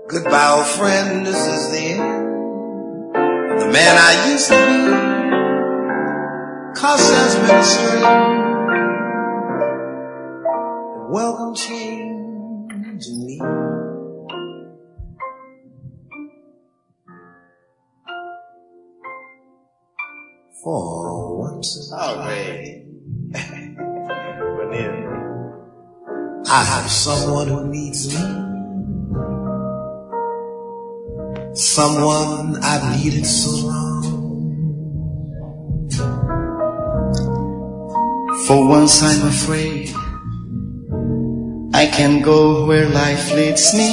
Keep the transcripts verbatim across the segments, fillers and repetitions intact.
Goodbye, old friend, this is the end. The man I used to be, 'cause there's been a strange welcome change in me. For once, alright. I have someone who needs me, someone I've needed so long. For once I'm afraid I can go where life leads me,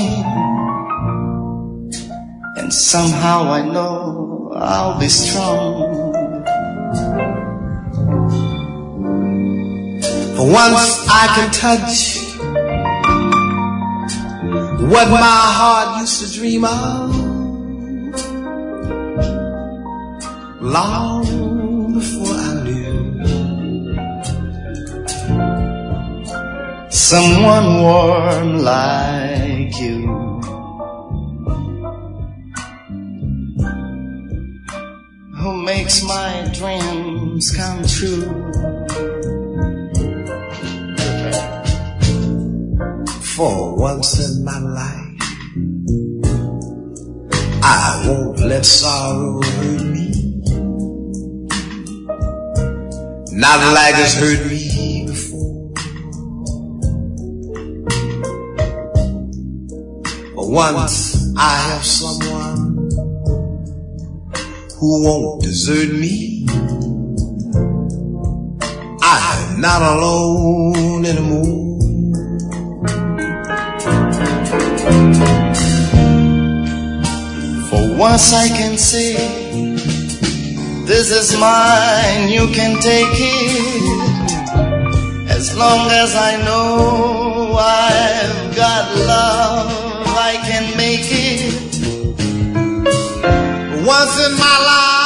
and somehow I know I'll be strong. For once I can touch what my heart used to dream of, long before I knew someone warm like you. Who makes my dreams come true. For once in my life, I won't let sorrow hurt me, not like it's hurt me before. For once I have someone who won't desert me. I'm not alone anymore. For once I can say, this is mine, you can take it. As long as I know I've got love, I can make it. Once in my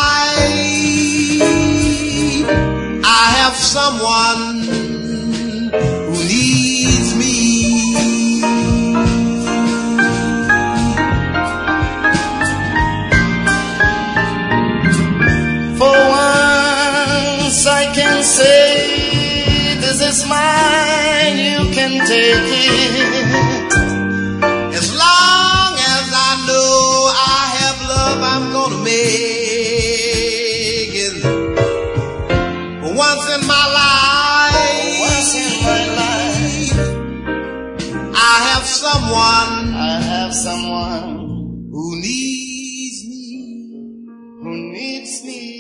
life, I have someone who needs me. For once I can say, this is mine, you can take it. As long as I know I have love, I'm gonna make it. For once in my life, Once in my life, I have someone I have someone who needs me. who needs me.